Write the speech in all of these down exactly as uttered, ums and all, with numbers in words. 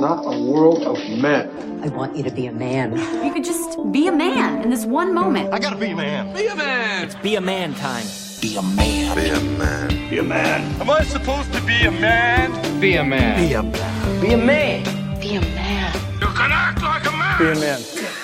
not a world of men. I want you to be a man. You could just be a man in this one moment. I gotta be a man. Be a man. It's be a man time. Be a man. Be a man. Be a man. Am I supposed to be a man? Be a man. Be a man. Be a man. Be a man. You can act like a man. Be a man.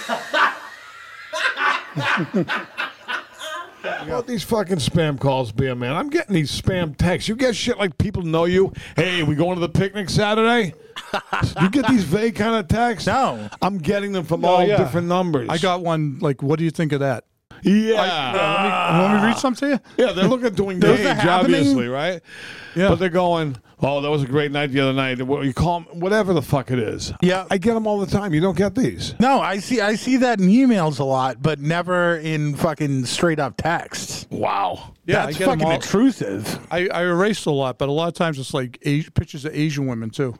About these fucking spam calls, be a man. I'm getting these spam texts. You get shit like people know you. Hey, we going to the picnic Saturday? You get these vague kind of texts? No. I'm getting them from Oh, all yeah. different numbers. I got one, like, what do you think of that? Yeah. I, uh, let, me, let me read some to you? Yeah, they're looking to Those engage, are happening? obviously, right? Yeah. But they're going, oh, that was a great night the other night. What you call 'em, whatever the fuck it is. Yeah. I get them all the time. You don't get these. No, I see I see that in emails a lot, but never in fucking straight up text. Wow. Yeah, That's I get 'em fucking all- intrusive. I, I erased a lot, but a lot of times it's like Asi- pictures of Asian women, too.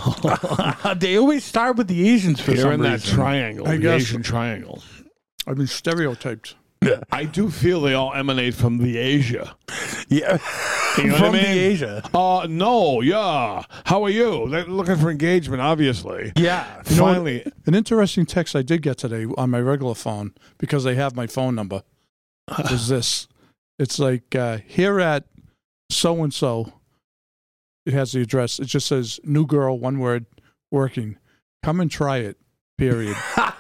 They always start with the Asians for You're some in that reason. triangle, I the guess. Asian triangle. I've been stereotyped. I do feel they all emanate from the Asia. Yeah. You know From what I mean? the Asia. Uh, no, yeah. How are you? They're looking for engagement, obviously. Yeah. You know, Finally. An interesting text I did get today on my regular phone, because they have my phone number, is this. It's like, uh, here at so-and-so, it has the address. It just says, new girl, one word, working. Come and try it, period.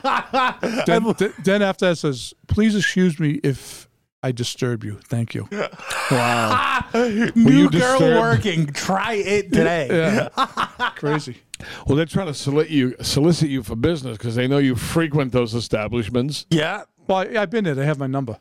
then, th- then after that it says, please excuse me if I disturb you. Thank you. Wow. New you girl disturbed? working. Try it today. Yeah. Crazy. Well, they're trying to solicit you, solicit you for business because they know you frequent those establishments. Yeah. Well, I- I've been there. They have my number.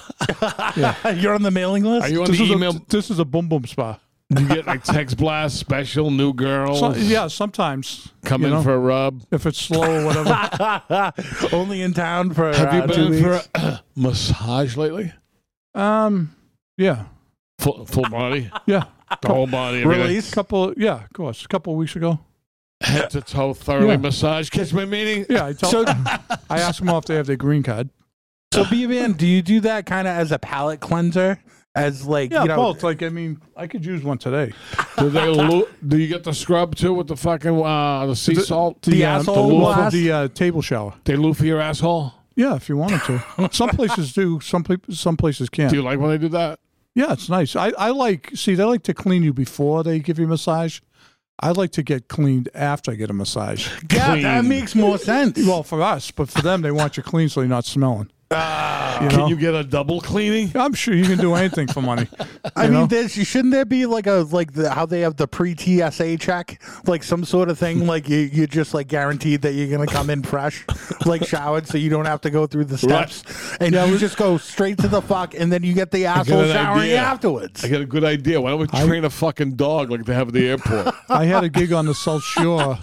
Yeah. You're on the mailing list? Are you on this the is email? A, this is a boom boom spa. You get like text blast, special, new girls. So, yeah, sometimes. Come you in know, for a rub. if it's slow or whatever. Only in town for, Have uh, you two been in for weeks. a massage lately? Um, yeah. Full, full body? Yeah. The whole body. everything? Release? Couple, yeah, of course. A couple of weeks ago. Head to toe, thoroughly Yeah. massage. Catch my meaning? Yeah, I, told, I asked them all if they have their green card. So, B-Man, do you do that kind of as a palate cleanser? As like, Yeah, you know, both. Like, I mean, I could use one today. Do they lo- do you get the scrub too with the fucking uh, the sea The- salt? The, um, asshole the the, blast? the uh, table shower. They loo for your asshole? Yeah, if you wanted to. Some places do. Some people, some places can't. Do you like when they do that? Yeah, it's nice. I, I like, see, they like to clean you before they give you a massage. I like to get cleaned after I get a massage. yeah, Clean. that makes more sense. Well, for us, but for them, they want you clean so you're not smelling. Ah. You Can know? you get a double cleaning? I'm sure you can do anything for money. I You mean, know? there's, shouldn't there be like a like the, how they have the pre-T S A check, like some sort of thing, like you you're just like guaranteed that you're gonna come in fresh, like showered, so you don't have to go through the steps, and you just go straight to the fuck, and then you get the I got asshole an showering idea. afterwards. I got a good idea. Why don't we train a fucking dog like they have at the airport? I had a gig on the South Shore.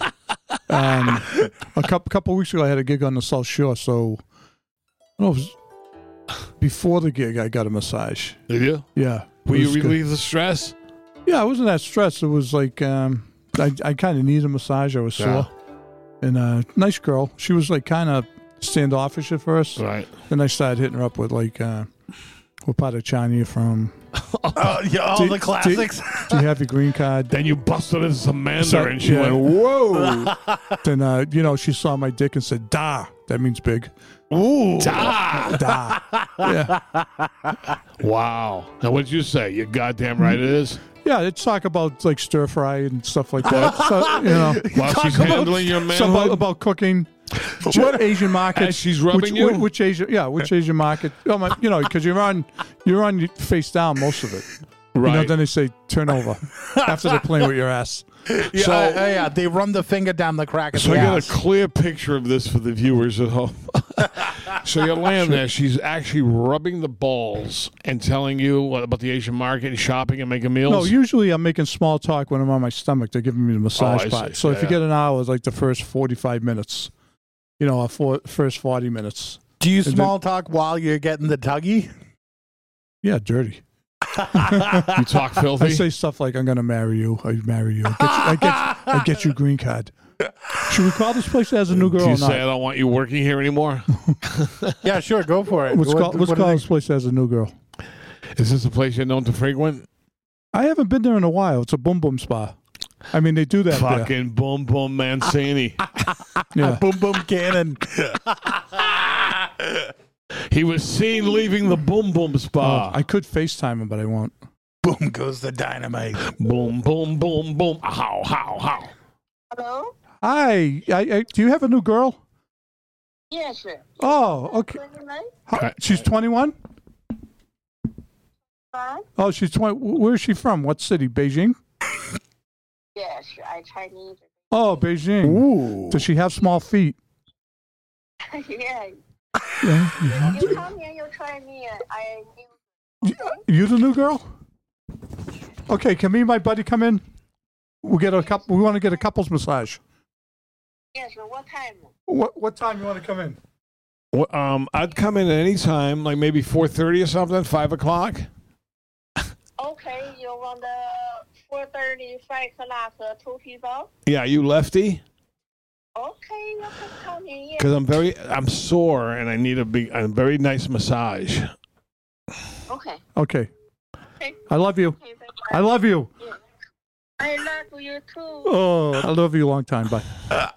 Um, a couple couple weeks ago, I had a gig on the South Shore. So, I don't know, it was before the gig, I got a massage. Did you? Yeah. Will It you was good. relieve the stress? Yeah, I wasn't that stressed. It was like um, I I kind of needed a massage. I was sore, Yeah. and uh, nice girl. She was like kind of standoffish at first. Right. Then I started hitting her up with like, uh, "What part of China you from? Oh, yeah, all Do- the classics. Do, do you have your green card?" Then you busted into some Mandarin. So- she yeah. went, whoa. Then uh, you know, she saw my dick and said, "Da." That means big. Ooh. Da. Da. Yeah. Wow. Now, what did you say? You're goddamn right it is. Yeah, they talk about like stir fry and stuff like that. So, you know, While she's about- handling your so about, manhood? about cooking. What Asian market? As she's rubbing which, you? Which, which Asian? Yeah, which Asian market? Oh my, you know, because you're on, you're on your face down most of it. You know, Right. then they say turn over after they're playing with your ass. Yeah, So- uh, uh, yeah, they run the finger down the crack of So the I got ass. a clear picture of this for the viewers at home. So you're laying there. She's actually rubbing the balls and telling you what, about the Asian market and shopping and making meals. No, usually I'm making small talk when I'm on my stomach. They're giving me the massage Oh, I part. see. So if Yeah, you get an hour, it's like the first forty-five minutes. You know, a four, first forty minutes. Do you And small talk while you're getting the tuggy? Yeah, dirty. you talk filthy. I say stuff like, "I'm going to marry you. I marry you. I get you, I get, I get you green card." Should we call this place as a new girl Do you or not? say I don't want you working here anymore? Yeah, sure, go for it. Let's What- call, let's what do call they- this place as a new girl. Is this a place you're known to frequent? I haven't been there in a while. It's a boom boom spa. I mean, they do that there. Fucking Boom Boom Mancini. Yeah. Boom Boom Cannon. He was seen leaving the Boom Boom Spa. Oh, I could FaceTime him, but I won't. Boom goes the dynamite. Boom, boom, boom, boom. How, how, how. Hello? Hi. I, I, do you have a new girl? Yes, sir. Oh, okay. twenty-nine? How- she's twenty-one? Huh? Oh, she's twenty. Where is she from? What city? Beijing? Yes, I Chinese. Oh, Beijing. Ooh. Does she have small feet? Yeah. Yeah. You come here, you try me. and I knew. You the new girl? Okay, can me and my buddy come in? We'll get a couple. We want to get a couples massage. Yes, sir. What time? What what time you want to come in? Well, um, I'd come in at any time, like maybe four thirty or something, five o'clock. Okay, you want the four thirty, five o'clock, uh, two people? Yeah, you lefty? Okay, you can come in. Yeah. Because I'm very, I'm sore and I need a big, a very nice massage. Okay. Okay. Okay. I love you. Okay, bye-bye. I love you. Yeah. I love you too. Oh, I love you a long time. Bye.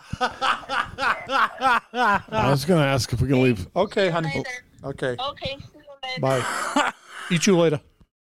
I was going to ask if we can leave. Okay, honey. Later. Okay. Okay, see you later. Bye. Eat you later.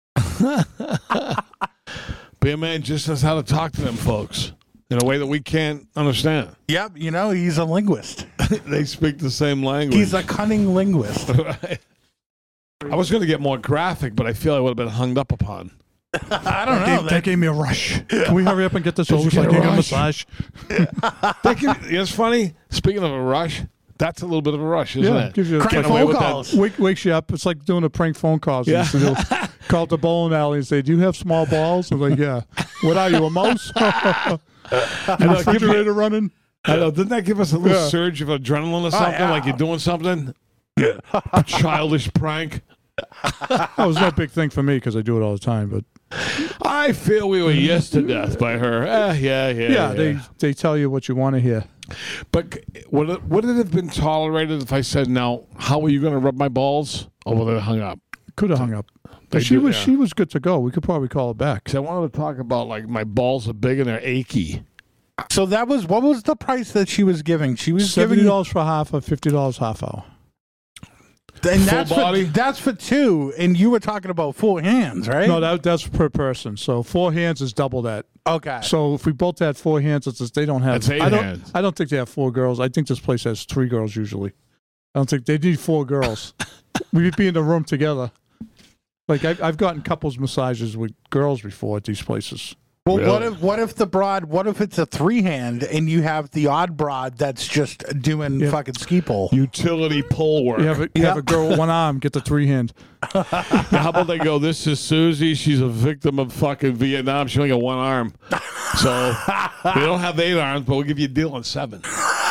Beer Man just knows how to talk to them folks in a way that we can't understand. Yep, you know, he's a linguist. They speak the same language. He's a cunning linguist. Right. I was going to get more graphic, but I feel I would have been hung up upon. I don't know. That, that gave me a rush. Can we hurry up and get this over so I get can a get a rush? massage? That give, you know, it's funny. Speaking of a rush, that's a little bit of a rush, isn't Yeah, it? gives you a Crank like, phone with that- calls. Wake, wakes you up. It's like doing a prank phone call. So Yeah. you used to do- call the bowling alley and say, "Do you have small balls?" I'm like, "Yeah." What are you, a mouse? I Your know, give me- refrigerator running? I know. Didn't that give us a little Yeah. surge of adrenaline or something? yeah. Like you're doing something? A childish prank. That was no big thing for me because I do it all the time. But I feel we were yes to death by her. Eh, yeah, yeah, yeah, yeah. they they tell you what you want to hear. But c- would it, would it have been tolerated if I said, "Now, how are you going to rub my balls?" Or would it hung up? Could have hung up. They But she do, was yeah. she was good to go. We could probably call her back. Because I wanted to talk about like my balls are big and they're achy. So that was, what was the price that she was giving? She was Seventy giving, dollars for half or fifty dollars half hour. and Full that's body? for, that's for two, and you were talking about full hands, right? No, that that's per person. So four hands is double that. Okay. So if we both had four hands, it's just, they don't have. That's eight I don't. hands. I don't think they have four girls. I think this place has three girls usually. I don't think they need four girls. We'd be in the room together. Like I've, I've gotten couples massages with girls before at these places. Well, what Really? if what if the broad? What if it's a three hand and you have the odd broad that's just doing Yeah. fucking ski pole? Utility pole work. You have a, you have a girl with one arm, get the three hand. How about they go, "This is Susie. She's a victim of fucking Vietnam. She only got one arm. So we don't have eight arms, but we'll give you a deal on seven."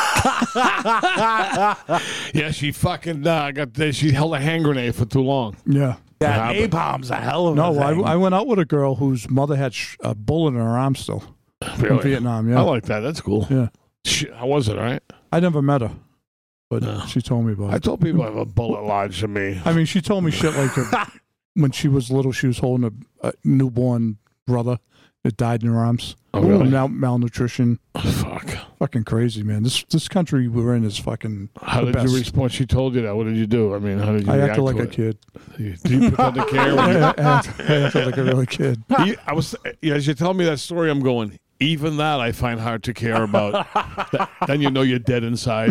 Yeah, she fucking uh, got this. She held a hand grenade for too long. Yeah. That Yeah, but- napalm's a hell of No, a I, thing. I went out with a girl whose mother had sh- a bullet in her arm still in Really? Vietnam. Yeah. I like that. That's cool. Yeah. She, how was it, all right? I never met her, but No. she told me about I it. told people I have a bullet lodged in me. I mean, she told me shit like her, when she was little, she was holding a, a newborn brother that died in her arms. Oh, really? Mal- malnutrition. Oh, fuck. Fucking crazy, man. This this country we're in is fucking. How the did best. you respond? She told you that. What did you do? I mean, how did you I react acted like to a it? kid. You- Do you pretend to care? When you, I, I, acted, I acted like a real kid. You- I was, yeah, as you tell me that story, I'm going, even that I find hard to care about. Th- then you know you're dead inside.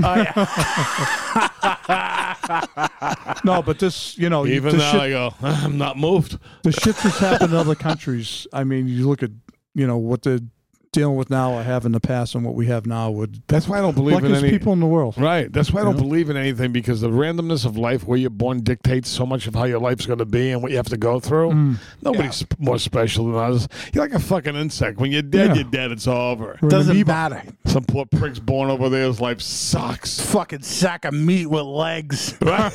No, but this, you know, Even the now shit, I go, I'm not moved. the shit that's happened in other countries. I mean, you look at, you know, what they're dealing with now or have in the past and what we have now would. That's why I don't believe in Luckiest any people in the world. Right. That's why I You don't know? believe in anything, because the randomness of life, where you're born, dictates so much of how your life's going to be and what you have to go through. Mm. Nobody's more special than us. You're like a fucking insect. When you're dead, Yeah. you're dead. It's over. We're an Doesn't amoeba. matter. Some poor prick's born over there. His life sucks. Fucking sack of meat with legs.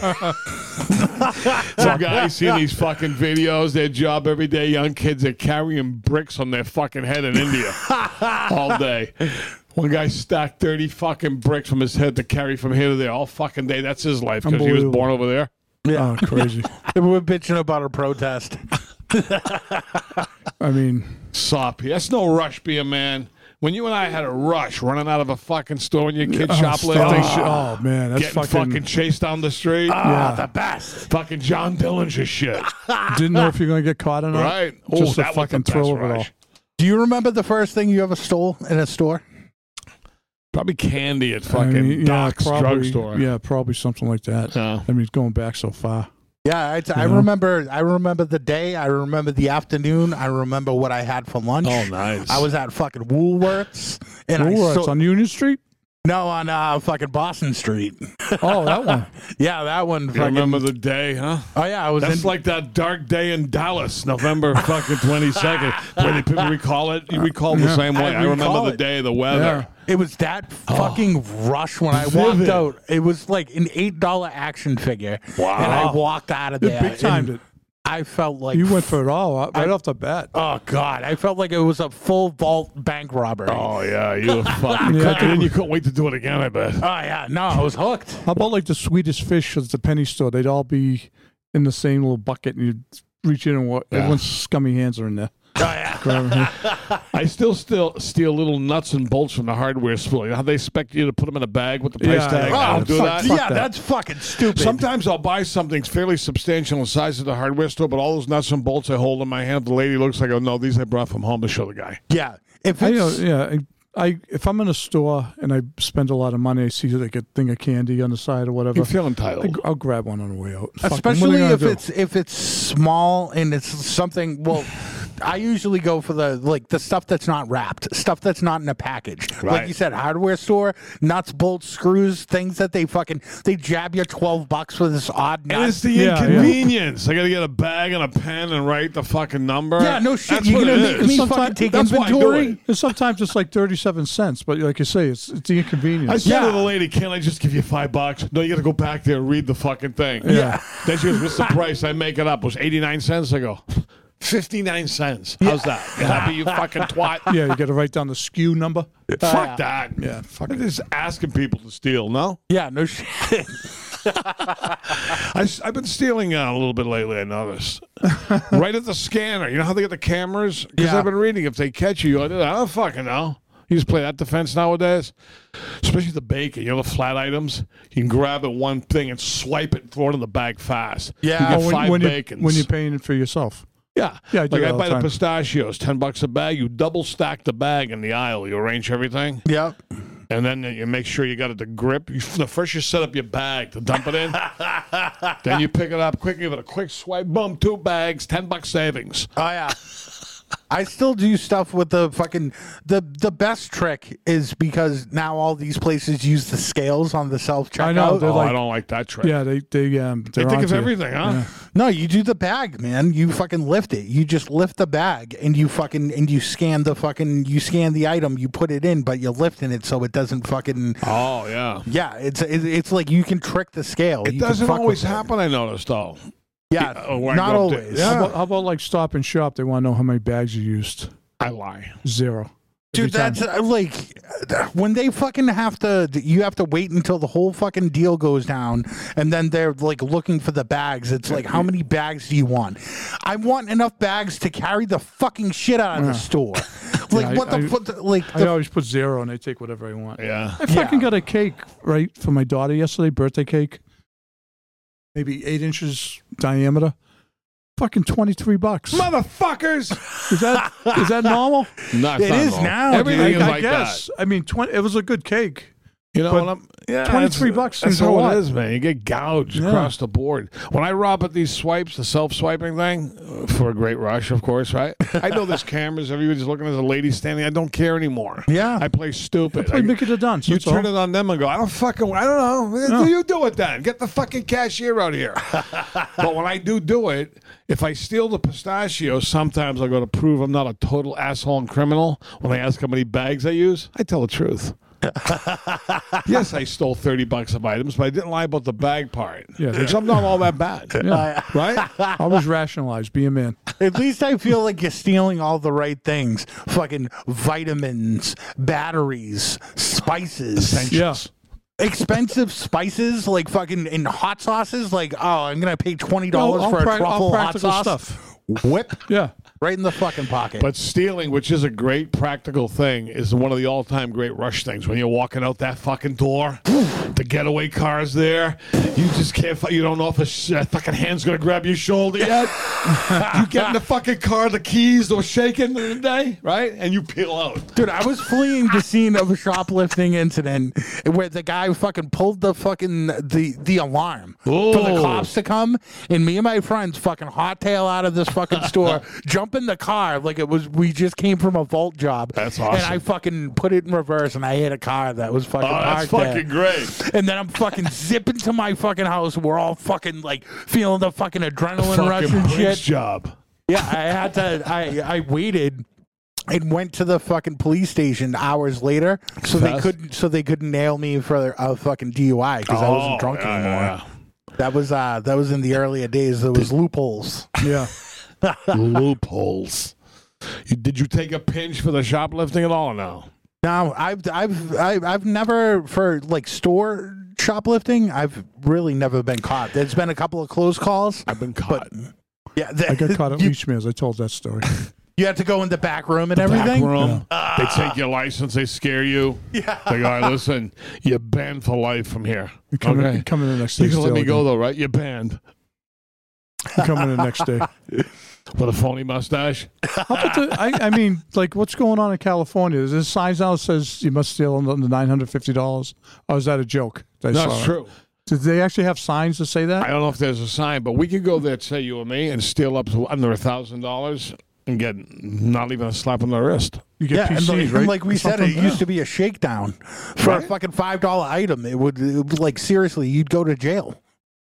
Some guys see these fucking videos. Their job every day, young kids are carrying bricks on their fucking head in India all day. One guy stacked thirty fucking bricks from his head to carry from here to there all fucking day. That's his life because he was Unbelievable. born over there. Oh, crazy. We're bitching about a protest. I mean, Soppy. That's no rush, be a man. When you and I had a rush running out of a fucking store when your kid oh, shoplifting, oh man, that's getting fucking, fucking chased down the street. Ah, Yeah. the best. Fucking John Dillinger shit. didn't know if you're gonna get caught or not. Right. Just Oh, the that was fucking the best thrill of it all. rush. Do you remember the first thing you ever stole in a store? Probably candy at I fucking mean, yeah, Doc's probably, drugstore. Yeah, probably something like that. Yeah. I mean, it's going back so far. Yeah, I, I know? remember. I remember the day. I remember the afternoon. I remember what I had for lunch. Oh, nice. I was at fucking Woolworths, and Ooh, I it's so, on Union Street. no on uh, fucking Boston Street. Oh, that one. Yeah, that one. You Fucking, remember the day, huh? Oh yeah, I was That's in. like that dark day in Dallas, November fucking twenty-second. Where people recall it. You recall the Yeah. same way. I I, remember recall the it. day, the weather. Yeah. It was that fucking rush when I walked Vivid. out. It was like an eight dollar action figure. Wow. And I walked out of It there. big timed and it. I felt like You went for it all uh, right I- off the bat. Oh god, I felt like it was a full vault bank robbery. Oh, yeah. You were fucking Yeah. cooking, and you couldn't wait to do it again, I bet. Oh yeah, no, I was hooked. How about like the Swedish fish at the penny store? They'd all be in the same little bucket, and you'd reach in and what? Yeah. Everyone's scummy hands are in there. Oh yeah. Grab 'em. I still still steal little nuts and bolts from the hardware store. You know how they expect you to put them in a bag with the price Yeah, tag? yeah. I Oh, don't do fuck, that. yeah, that. that's fucking stupid. Sometimes I'll buy something fairly substantial in size at the hardware store, but all those nuts and bolts I hold in my hand, the lady looks like, oh, no, these I brought from home to show the guy. yeah, if I, you know, it's yeah, I, I if I'm in a store and I spend a lot of money, I see like a thing of candy on the side or whatever. You feel I, entitled. I'll grab one on the way out. Fuck 'em. What are especially they gonna if do? it's if it's small and it's something. Well, I usually go for the like the stuff that's not wrapped, stuff that's not in a package. Like Right. you said, hardware store, nuts, bolts, screws, things that they fucking they jab you twelve bucks for this odd nut. And it's the Yeah, yeah. inconvenience. I got to get a bag and a pen and write the fucking number. Yeah, no shit. That's You're what gonna it make is. me Sometimes- fucking take that's why I do inventory. it. And sometimes it's like thirty-seven cents, but like you say, it's it's the I inconvenience. said Yeah. to the lady, "Can't I just give you five bucks?" No, you got to go back there and read the fucking thing. Yeah. Then she goes, "What's the price?" I make it up. It was eighty-nine cents. I go, fifty-nine cents. How's that? You happy, you fucking twat? Yeah, you got to write down the S K U number. Fuck that. Yeah, fuck I'm just asking people to steal. No, Yeah, no shit. I, have been stealing uh, a little bit lately. I noticed. Right at the scanner. You know how they get the cameras? Because Yeah. I've been reading. If they catch you, I don't fucking know. You just play that defense nowadays, especially the bacon. You know the flat items. You can grab it one thing and swipe it and throw it in the bag fast. Yeah. you get Oh, when, five when, you, bacons. when you're paying it for yourself. yeah, Yeah, I do like that I all buy the the time. pistachios, ten bucks a bag. You double stack the bag in the aisle. You arrange everything, Yep. and then you make sure you got it to grip. You, first, you set up your bag to dump it in. Then you pick it up quick, give it a quick swipe. Boom, two bags, ten bucks savings. Oh yeah. I still do stuff with the fucking the the best trick is because now all these places use the scales on the self checkout. I know, they're Oh, like- I don't like that trick. Yeah, they they um They they're think of onto you. everything, huh? Yeah. No, you do the bag, man. You fucking lift it. You just lift the bag and you fucking and you scan the fucking you scan the item. You put it in, but you're lifting it so it doesn't fucking. Oh yeah. Yeah, it's it, it's like you can trick the scale. It You can doesn't fuck always with it. happen. I noticed though. Yeah, Yeah, when I not go up there- always. Yeah. How about, how about like Stop and Shop? They want to know how many bags you used. I lie. Zero. Every Dude, time. that's uh, like uh, when they fucking have to. You have to wait until the whole fucking deal goes down, and then they're like looking for the bags. It's like, how many bags do you want? I want enough bags to carry the fucking shit out of the store. Like Yeah, what I- the I- fuck? Like I the, always put zero, and they take whatever I want. Yeah. I fucking Yeah. got a cake right for my daughter yesterday, birthday cake. Maybe eight inches diameter. Fucking twenty three bucks. Motherfuckers. Is that is that normal? No, it's It not is normal. now, Everything dude. is I like guess. I mean, twenty. It was a good cake. that. You know but what I'm? Yeah, twenty-three that's- bucks That's seems a how lot. it is, man. You get gouged Yeah. across the board. When I rob at these swipes, the self-swiping thing, uh, for a great rush, of course, right? I know there's cameras. Everybody's looking at the lady standing. I don't care anymore. Yeah. I play stupid. Play I- Mickey the Dunce. You that's turn all. it on them and go, I don't fucking, I don't know. No. Do you do it then? Get the fucking cashier out here. But when I do do it, if I steal the pistachios, sometimes I go to prove I'm not a total asshole and criminal. When they ask how many bags I use, I tell the truth. Yes, I stole thirty bucks of items, but I didn't lie about the bag part. Yeah, Because I'm not all that bad. Yeah. Right? Always rationalize. Be a man. At least I feel like you're stealing all the right things. Fucking vitamins, batteries, spices. Yeah. Expensive spices like fucking in hot sauces. Like, oh, I'm gonna pay twenty dollars all for a prac- all truffle hot practical sauce. stuff. whip Yeah. right in the fucking pocket. But stealing, which is a great practical thing, is one of the all-time great rush things. When you're walking out that fucking door, the getaway car's there. You just can't. fi- You don't know if a sh- a fucking hand's gonna grab your shoulder yet. You get in the fucking car, the keys were shaking in the day, right? And you peel out. Dude, I was fleeing the scene of a shoplifting incident where the guy fucking pulled the fucking the the alarm for the Oh. cops to come, and me and my friends fucking hot tail out of this fucking store, jump in the car like it was we just came from a vault job. That's And awesome. I fucking put it in reverse, and I hit a car that was fucking Oh, that's parked fucking there. great. And then I'm fucking zipping to my fucking house. We're all fucking like feeling the fucking adrenaline rush Fucking and Brinks shit. job. Yeah, I had to. I I waited and went to the fucking police station hours later, so they Fast. couldn't. So they couldn't nail me for a fucking D U I because I wasn't Oh, drunk yeah, anymore. yeah, That was uh that was in the earlier days. There was loopholes. Yeah. yeah. Loopholes. You, did you take a pinch for the shoplifting at all or no? No, I've I've I've, I've never for like store shoplifting. I've really never been caught. There's been a couple of close calls. I've been caught. Yeah, the, I got caught at you, Leachman's. I told that story. you had to go in the back room and Back everything. room. They take your license. They scare you. Yeah. They go, all right, listen, you're banned for life from here. You come, Okay. in, you come in the next day. You can let steal me go, again. though, right? You're banned. You come in the next day. With a phony mustache. How about the, I, I mean, like, what's going on in California? Is there signs now that says you must steal under nine hundred fifty dollars? Or is that a joke? that I No, saw? it's true. Did they actually have signs to say I that? don't know if there's a sign, but we could go there, say you and me, and steal up to under a thousand dollars and get not even a slap on the wrist. You get Yeah, P and, Cs, like, right? and like we Or said, it something? used to be a shakedown for Right. a fucking five dollar item. It would, it would like seriously, you'd go to jail.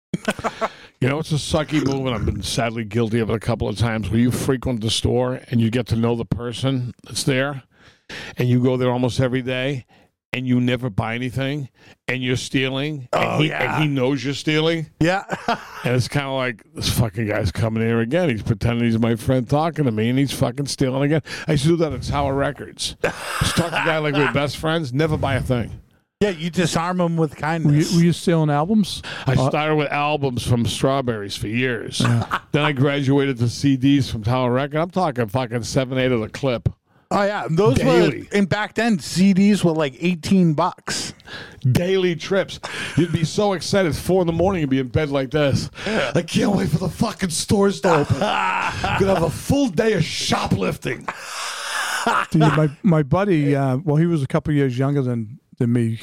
You know, it's a sucky move, and I've been sadly guilty of it a couple of times, where you frequent the store and you get to know the person that's there, and you go there almost every day, and you never buy anything, and you're stealing, and, Oh, he, yeah. and he knows you're stealing, Yeah. and it's kind of like, this fucking guy's coming here again. He's pretending he's my friend talking to me, and he's fucking stealing again. I used to do that at Tower Records. Just talk to a guy like we're best friends, never buy a thing. Yeah, you disarm them with Were kindness. you, were you stealing albums? I Uh, started with albums from Strawberries for years. Then I graduated to C Ds from Tower Record. I'm talking fucking seven, eight of the clip. Oh yeah, those Daily. were and back then C Ds were like eighteen bucks. Daily trips. You'd be so excited. Four in the morning, you'd be in bed like this. I can't wait for the fucking stores to open. I'm gonna have a full day of shoplifting. Dude, my my buddy, uh, well, he was a couple years younger than than me.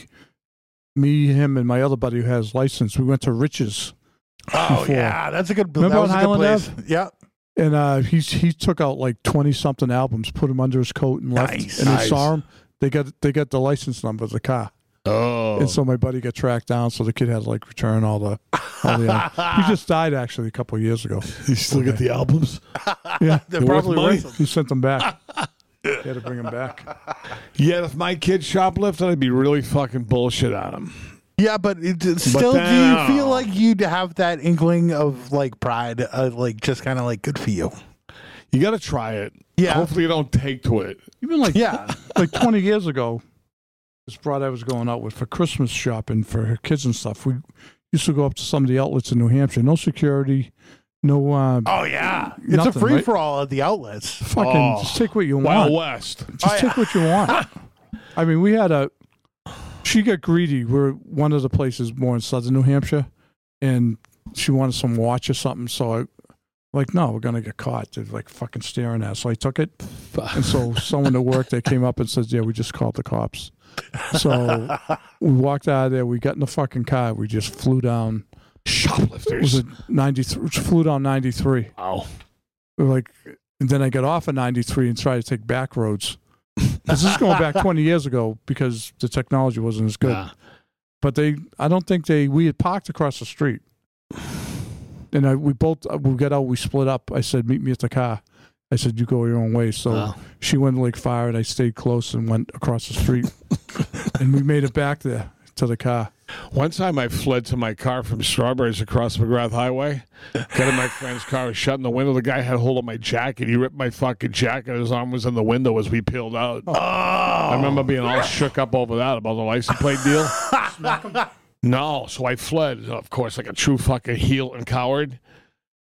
Me, him, and my other buddy who has license. We went to Riches, Oh Before. yeah, that's a good. Remember that was on a good Highland place. Yeah. and uh, he he took out like twenty something albums, put them under his coat, and left. Nice. And they Nice. saw him. They got they got the license number of the car, Oh. and so my buddy got tracked down. So the kid had to like return all the. All the albums. He just died actually a couple of years ago. You still get the albums? Yeah, They're They're worth probably money. worth them. he sent them back. He had to bring them back. Yeah, if my kid shoplifted, I'd be really fucking bullshit on him. Yeah, but it, it still, then, do you uh, feel like you'd have that inkling of like pride, uh, like just kind of like good for you? You got to try it. Yeah. Hopefully you don't take to it. Even like Yeah. like twenty years ago, this broad I was going out with for Christmas shopping for her kids and stuff. We used to go up to some of the outlets in New Hampshire. No security, no. Uh, Oh yeah, it's Nothing, a free right? for all at the outlets. fucking Oh. just take what you Wild want. West. Just Oh, take what you want. I mean, we had a. She got greedy. We're one of the places more in southern New Hampshire, and she wanted some watch or something. So I, like, no, we're gonna get caught. They're like fucking staring at us. So I took it, and so someone at work they came up and said, "Yeah, we just called the cops." So we walked out of there. We got in the fucking car. We just flew down. Was Shoplifters. it ninety-three? Flew down ninety-three. Wow. We were like, and then I got off at ninety-three and tried to take back roads. This is going back twenty years ago because the technology wasn't as good. Nah. But they, I don't think they. We had parked across the street, and I, we both we got out. We split up. I said, "Meet me at the car." I said, "You go your own way." So Wow. she went to Lake Fire, and I stayed close and went across the street, and we made it back there to the car. One time I fled to my car from Strawberries across McGrath Highway. Got in my friend's car, was shutting the window. The guy had hold of my jacket. He ripped my fucking jacket. His arm was in the window as we peeled out. Oh. I remember being all shook up over that, about the license plate deal. No, so I fled, of course, like a true fucking heel and coward.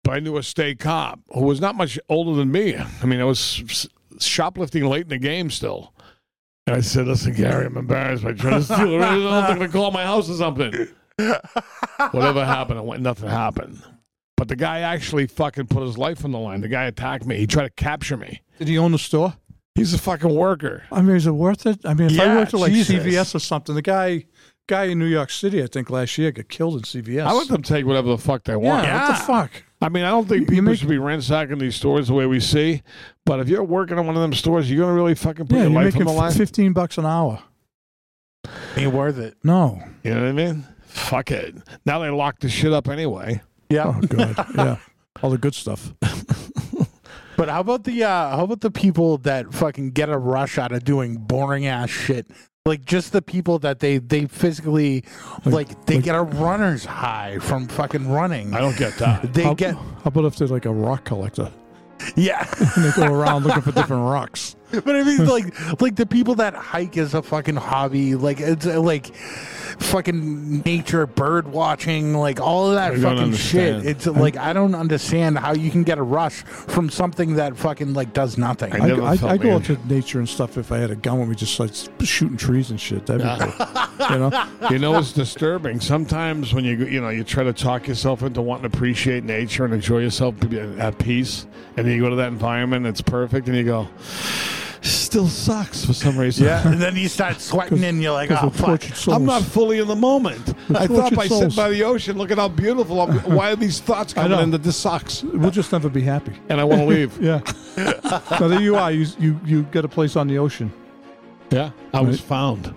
But I knew a state cop who was not much older than me. I mean, I was shoplifting late in the game still. And I said, listen, Gary, I'm embarrassed. I'm trying to steal. I'm going to call my house or something. Whatever happened, it went, nothing happened. But the guy actually fucking put his life on the line. The guy attacked me. He tried to capture me. Did he own the store? He's a fucking worker. I mean, is it worth it? I mean, if I Yeah, worked at like Jesus. C V S or something, the guy guy in New York City, I think last year, got killed in C V S. I let them take whatever the fuck they want. Yeah, what the fuck? I mean, I don't think You people make- should be ransacking these stores the way we see. But if you're working in one of them stores, you're going to really fucking put Yeah, your you're life on making the line? f- fifteen bucks an hour. Ain't worth it. No. You know what I mean? Fuck it. Now they lock the shit up anyway. Yeah. Oh, good. Yeah. All the good stuff. But how about the uh how about the people that fucking get a rush out of doing boring ass shit? Like just the people that they they physically like they get a runner's high from fucking running. I don't get that. They How, get how about if they're like a rock collector yeah. and they go around looking for different rocks? But I mean, like, like the people that hike as a fucking hobby, like it's uh, like fucking nature, bird watching, like all of that I don't fucking shit. understand. It's like I don't understand how you can get a rush from something that fucking like does nothing. I I, never I, felt I go man. out to nature and stuff if I had a gun with me, just like shooting trees and shit. That'd be cool. You know? You know, it's disturbing. Sometimes when you you know you try to talk yourself into wanting to appreciate nature and enjoy yourself, be at peace, and then you go to that environment, it's perfect, and you go, still sucks for some reason. Yeah, and then you start sweating and you're like, Because oh we're fuck. tortured souls. I'm not fully in the moment. I thought tortured by souls. sitting by the ocean, look at how beautiful. I'm, why are these thoughts coming know. in that this sucks? We'll just never be happy. And I want to leave. Yeah. So there you are. You you you get a place on the ocean. Yeah, I was Right. found.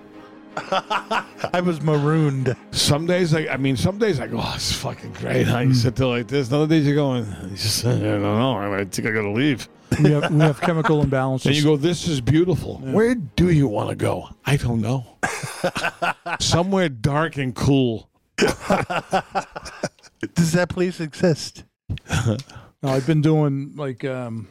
I was marooned. Some days, I, I mean, some days I go, oh, it's fucking great. How you sit there like this. Other days you're going, you just, I don't know. I think I got to leave. We have we have chemical imbalances. And you go, this is beautiful. Where do you want to go? I don't know. Somewhere dark and cool. Does that place exist? No, I've been doing like um,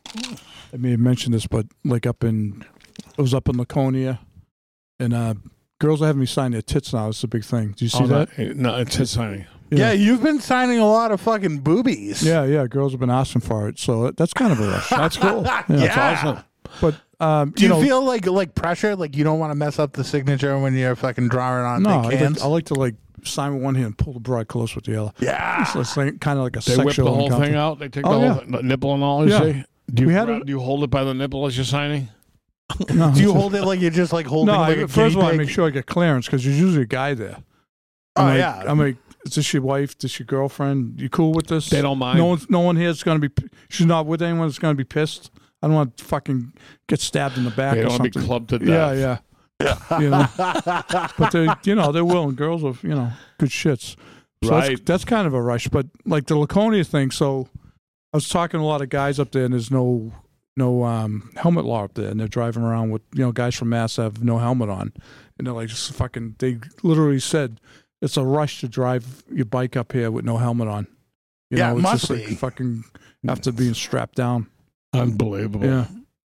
I may have mentioned this, but like up in I was up in Laconia, and uh, girls are having me sign their tits now. It's a big thing. Do you see Oh, that? No, no, it's his signing. Yeah. you've been signing a lot of fucking boobies. Yeah, yeah. Girls have been asking for it, so that's kind of a rush. That's cool. Yeah. That's awesome. But um, Do you, know, feel like like pressure? Like you don't want to mess up the signature when you're fucking drawing on no, the I like, cans? I like to like sign with one hand and pull the bride close with the other. yeah. So it's like, kind of like a They whip sexual the whole encounter. thing out. They take the Oh, whole yeah. th- the nipple and all, you Yeah. see? Do you, We had grab- a- do you hold it by the nipple as you're signing? No, Do you it's- hold it like you're just like holding No, like I, a first of all, I guinea make pig? sure I get clearance because there's usually a guy there. Oh, I'm like, yeah. I'm like, is this your wife? This your girlfriend? You cool with this? They don't mind. No one's, no one here is going to be. p- She's not with anyone that's going to be pissed. I don't want to fucking get stabbed in the back They or don't want to something. be clubbed to yeah, death. yeah, You know, but they, you know, they're willing. Girls are, you know, good shits. So Right. That's, that's kind of a rush. But like the Laconia thing. So I was talking to a lot of guys up there, and there's no no um, helmet law up there, and they're driving around with you know guys from Mass have no helmet on, and they're like just fucking. They literally said it's a rush to drive your bike up here with no helmet on. You Yeah, know, it it's must just like be. fucking after being strapped down. Unbelievable. Yeah.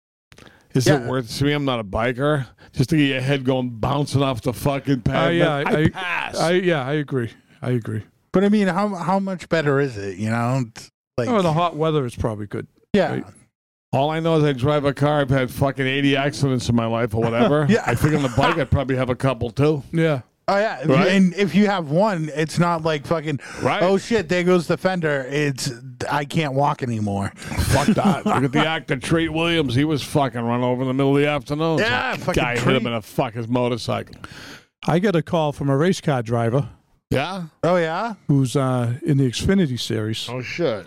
Is Yeah. it worth to me? I'm not a biker. Just to get your head going bouncing off the fucking pavement. Uh, yeah, I, I- pass. I yeah, I agree. I agree. But I mean, how how much better is it? You know, It's like Oh, the hot weather is probably good. yeah. right. All I know is I drive a car. I've had fucking eighty accidents in my life or whatever. Yeah. I think on the bike I'd probably have a couple too. Yeah. Oh yeah, If- Right? and if you have one, it's not like fucking. Right. Oh shit! There goes the fender. It's I can't walk anymore. Fuck that. Look at the actor Treat Williams. He was fucking run over in the middle of the afternoon. Yeah, Some fucking guy hit Treat. him in a fucking motorcycle. I get a call from a race car driver Yeah? Oh yeah. who's uh, in the Xfinity series. Oh, shit.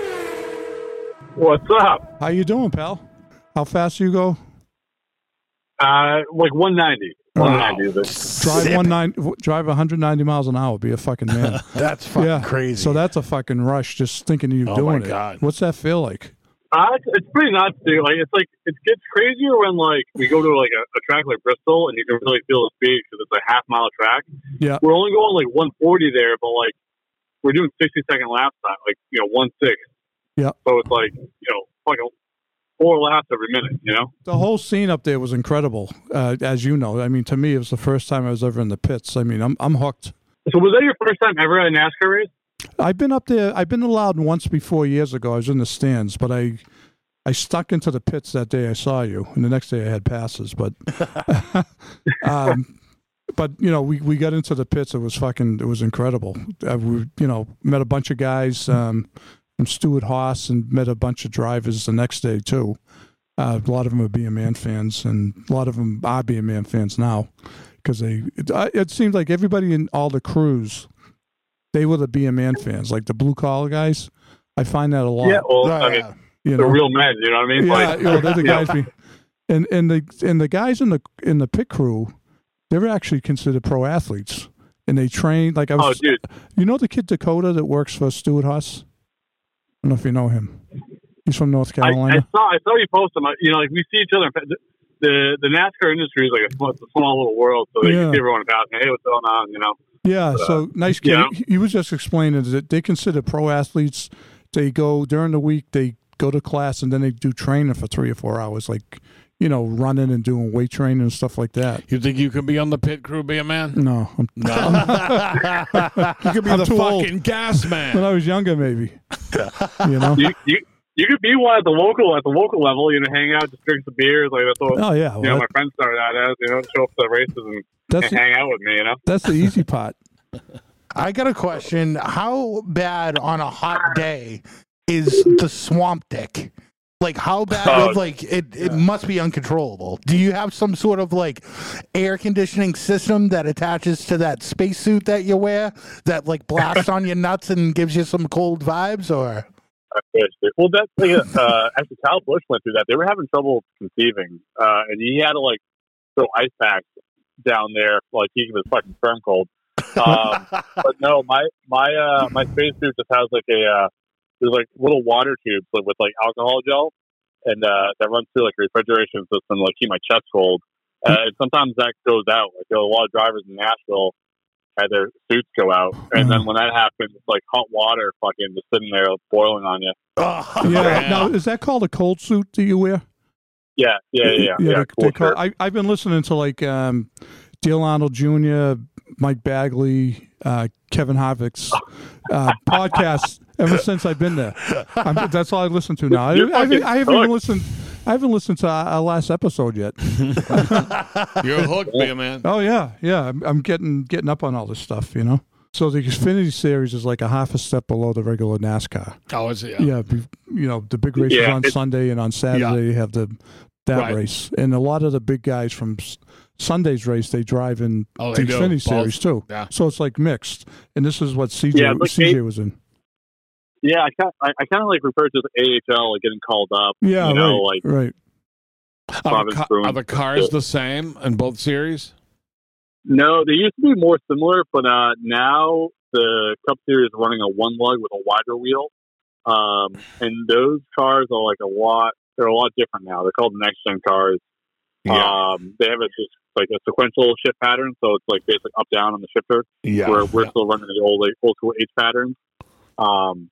What's up? How you doing, pal? How fast you go? Uh, like one ninety. one ninety is it. Drive Zip. one nine, drive one hundred ninety miles an hour. Be a fucking man. That's fucking yeah, crazy. So that's a fucking rush. Just thinking of you Oh, doing my it. God. What's that feel like? Uh, it's, it's pretty nuts, dude. Like it's like it gets crazier when like we go to like a, a track like Bristol and you can really feel the speed because it's a half mile track. Yeah. We're only going like one forty there, but like we're doing sixty second lap time, like you know one six. Yeah. So it's like you know fucking four laps every minute. You know. The whole scene up there was incredible, uh, as you know. I mean, to me, it was the first time I was ever in the pits. I mean, I'm I'm hooked. So was that your first time ever at a NASCAR race? I've been up there. I've been allowed once before years ago. I was in the stands, but I I stuck into the pits that day I saw you, and the next day I had passes. But um, but you know, we, we got into the pits. It was fucking. It was incredible. Uh, we you know met a bunch of guys um, from Stuart Haas and met a bunch of drivers the next day too. Uh, a lot of them are Be a Man fans, and a lot of them are Be a Man fans now because they. It, it seemed like everybody in all the crews, they were the Be a Man fans, like the blue collar guys. I find that a lot. Yeah, well, Oh, I yeah. mean, you they're know? real men. You know what I mean? Yeah, Like, you know, they're the you know, guys. Be, and and the and the guys in the in the pit crew, they're actually considered pro athletes, and they train like I Oh, was. dude. You know the kid Dakota that works for Stuart Haas? I don't know if you know him. He's from North I, I Carolina. saw I saw you post them. I- You know, like we see each other. The the NASCAR industry is like a small, it's a small little world, so they Yeah. can see everyone about. Hey, what's going on? You know. Yeah, But, uh, so nice kid. yeah. He, he was just explaining that they consider pro athletes. They go during the week. They go to class and then they do training for three or four hours, like you know, running and doing weight training and stuff like that. You think you can be on the pit crew, Be a Man? No, I'm, No. You could be I'm the too old. fucking gas when man. I was younger, maybe. You know. You, you you could be one at the local at the local level. You know, hang out, just drink some beers. Like that's what Oh yeah, you well, know. My friends started out as you know, show up to the races and, that's and hang out with me. You know. that's the easy part. I got a question. How bad on a hot day is the swamp dick? Like how bad? Oh, like it, it must be uncontrollable. Do you have some sort of like air conditioning system that attaches to that spacesuit that you wear that like blasts on your nuts and gives you some cold vibes? Or Well, that's like, uh, actually Kyle Busch went through that. They were having trouble conceiving, uh, and he had to like throw ice packs down there, like keeping his fucking sperm cold. Um, but no, my my uh, my spacesuit just has like a uh, there's like little water tubes like, with like alcohol gel, and uh, that runs through like a refrigeration system, like keep my chest cold. Uh, and sometimes that goes out. Like there are a lot of drivers in Nashville had their suits go out, and then when that happens, it's like hot water, fucking just sitting there boiling on you. Yeah. Now, is that called a cold suit that you wear? Yeah, yeah, yeah, yeah. they, cool they call, shirt. I, I've been listening to like um, Dale Arnold Junior, Mike Bagley, uh, Kevin Harvick's uh, podcasts ever since I've been there. I'm, that's all I listen to now. I, You're I, haven't, fucking I haven't even hooked. listened. I haven't listened to our, our last episode yet. You're hooked, Be a Man. Oh yeah, yeah. I'm, I'm getting getting up on all this stuff, you know. So the Xfinity Series is like a half a step below the regular NASCAR. Oh, is it? Yeah, be, you know the big races Yeah, on it's- Sunday, and on Saturday you have the that Right. race. And a lot of the big guys from S- Sunday's race, they drive in Oh, the they do. Xfinity Both. Series too. Yeah. So it's like mixed. And this is what C J Yeah, it's like C J eight- was in. Yeah, I kind I, I kind of like refer to the A H L like getting called up. Yeah, you know, right, like right. Are the, Province ca- Bruins. are the cars the same in both series? no, they used to be more similar, but uh, now the Cup Series is running a one lug with a wider wheel, um, and those cars are like a lot. They're a lot different now. They're called next gen cars. Um, they have a just like a sequential shift pattern, so it's like basically up down on the shifter. Yeah. Where we're yeah. still running the old like, old school H pattern. Um,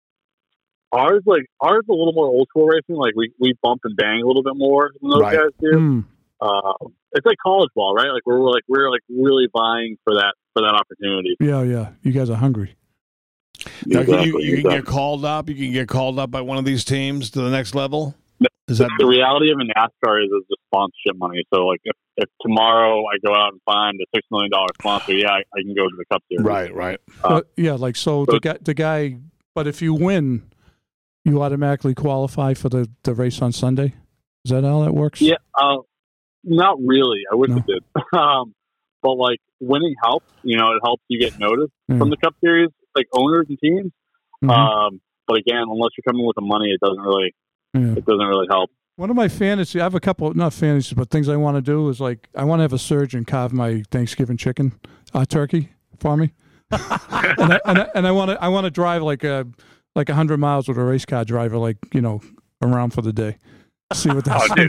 ours like ours is a little more old school racing. Like we, we bump and bang a little bit more than those Right. guys do. Mm. Uh, it's like college ball, right? Like we're, we're like we're like really vying for that for that opportunity. Yeah, yeah. You guys are hungry. Now, can you, Exactly, you can exactly. get called up. You can get called up by one of these teams to the next level. Is that The reality of a NASCAR is, is the sponsorship money. So like if, if tomorrow I go out and find a six million dollar sponsor, yeah, I, I can go to the Cup Series. right? Right. Uh, But, yeah, like so the guy the guy but if you win, you automatically qualify for the, the race on Sunday? Is that how that works? Yeah, uh, not really. I wish No. it did. um, but like winning helps. You know, it helps you get noticed Yeah. from the Cup Series, like owners and teams. Mhm. Um, but again, unless you're coming with the money, it doesn't really Yeah. it doesn't really help. One of my fantasy, I have a couple, not fantasies, but things I want to do is like, I want to have a surgeon carve my Thanksgiving chicken, uh, turkey for me. and I, and I, and I want to, I want to drive like a, like a hundred miles with a race car driver, like, you know, around for the day. See what that's Oh, dude.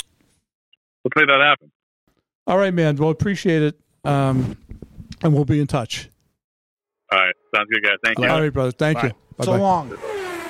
Let's make that happen. All right, man. Well, appreciate it. Um, and we'll be in touch. All right, sounds good, guys. Thank you. All right, brother. Thank Bye. you. so Bye-bye. long.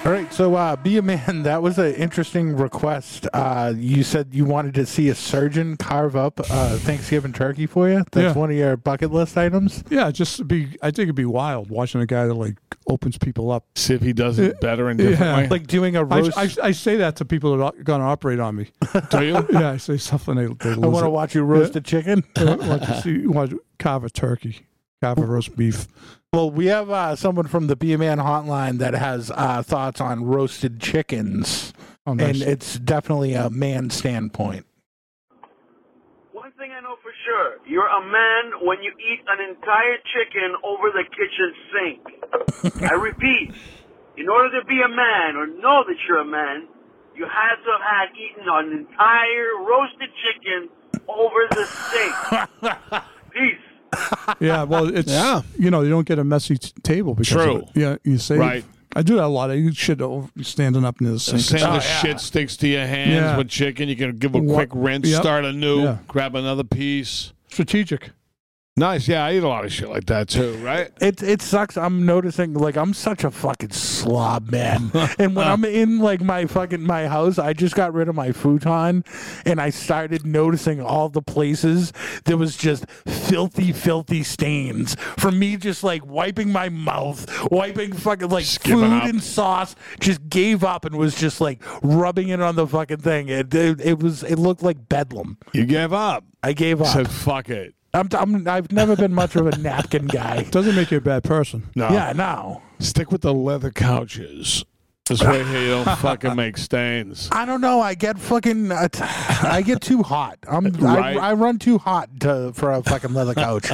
All right, so uh, Be a Man, that was an interesting request. Uh, you said you wanted to see a surgeon carve up uh, Thanksgiving turkey for you. That's Yeah. one of your bucket list items. Yeah, just to be. I think it'd be wild watching a guy that like opens people up. See if he does it better and different Yeah. way. Like doing a I, roast. I, I, I say that to people that are going to operate on me. Do you? Yeah, I say something they they lose want to it. watch you roast a chicken. I want to see. Want to carve a turkey, carve a roast beef. Well, we have uh, someone from the Be a Man hotline that has uh, thoughts on roasted chickens, Oh, nice. and it's definitely a man standpoint. One thing I know for sure, you're a man when you eat an entire chicken over the kitchen sink. I repeat, in order to be a man or know that you're a man, you had to have had eaten an entire roasted chicken over the sink. Peace. Yeah, well, it's Yeah. you know you don't get a messy t- table because True. of it. Yeah, you save. Right. I do that a lot. I eat shit over, standing up near the sink. Same Oh, the shit sticks to your hands Yeah. with chicken. You can give a What- quick rinse, Yep. start anew, Yeah. grab another piece. Strategic. Nice. Yeah, I eat a lot of shit like that too, right? It it sucks. I'm noticing like I'm such a fucking slob, man. And when I'm in like my fucking my house, I just got rid of my futon, and I started noticing all the places there was just filthy, filthy stains from me just like wiping my mouth, wiping fucking like Just giving food up. and sauce. Just gave up and was just like rubbing it on the fucking thing. It it, it was it looked like bedlam. You gave up. I gave up. Said fuck it. I'm, I'm I've never been much of a napkin guy. Doesn't make you a bad person. No. Yeah, no. Stick with the leather couches. This way here you don't fucking make stains. I don't know. I get fucking. Uh, t- I get too hot. I'm. Right. I, I run too hot to for a fucking leather couch.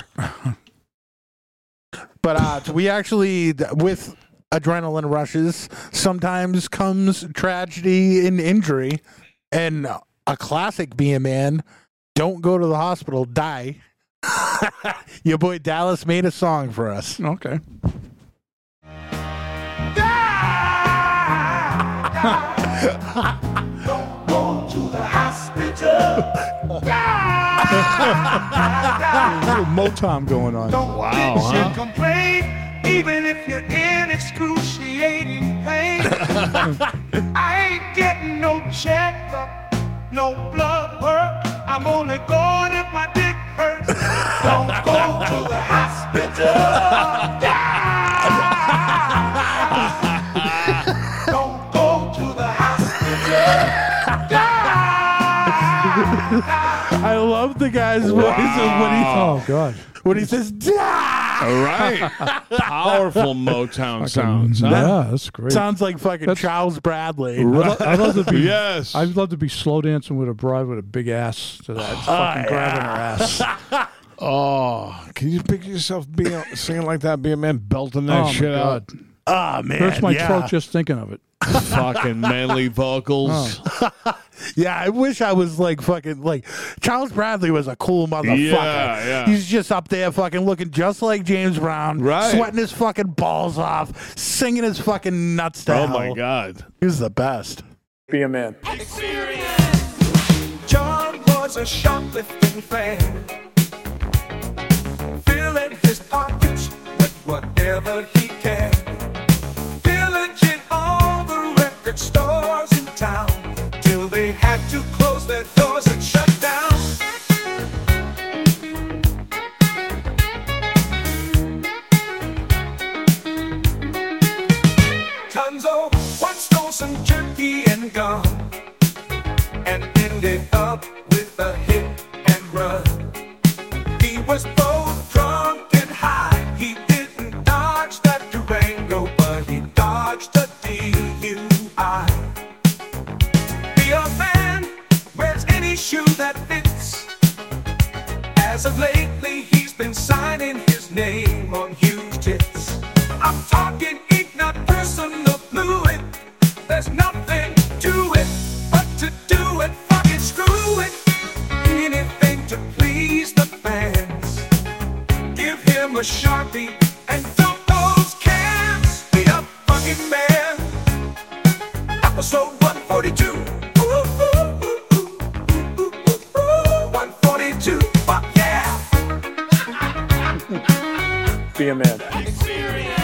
But uh, we actually with adrenaline rushes sometimes comes tragedy and injury, and a classic Be a Man. Don't go to the hospital. Die. Your boy Dallas made a song for us. Okay. A little Motown going on. Wow, huh? Complain, even if you're in excruciating pain. I ain't getting no checkup, no blood work. I'm only going if my dick hurts. Don't go to the hospital. Don't go to the hospital. I love the guy's voice when he Oh God. when he says "Die." All right. Powerful Motown sounds. Huh? Yeah, that's great. Sounds like fucking That's- Charles Bradley. I'd, lo- I'd love to be. Yes. I'd love to be slow dancing with a bride with a big ass to that. Just fucking grabbing her ass. Oh, can you picture yourself being singing like that? Be a man belting that Oh, my shit God. out. Ah man, Hurts my yeah. throat just thinking of it. Fucking manly vocals. Yeah, I wish I was like fucking like Charles Bradley was a cool motherfucker. Yeah, yeah. He's just up there fucking looking just like James Brown, Right. sweating his fucking balls off, singing his fucking nuts to Oh hell. my God. He was the best. Be a man. John was a shoplifting fan, filling his pockets with whatever he can, pillaging all the record stores in town till they had to close their doors and shut down. Tons of one stole some jerky and gum and ended up with a hit and run. He was both drunk and high. He didn't dodge that Durango, but he dodged a D U I. Be a man, wears any shoe that fits. As of lately, he's been signing his name on huge tits. I'm talking ink, not personal fluid. There's nothing to it but to do it, fucking screw it. Anything to please the fans. Give him a Sharpie and dump those cans. Be a fucking man. Episode one forty-two. Ooh, ooh, ooh, ooh, ooh, ooh, ooh, ooh. one forty-two. Fuck yeah. Be a man. Experience.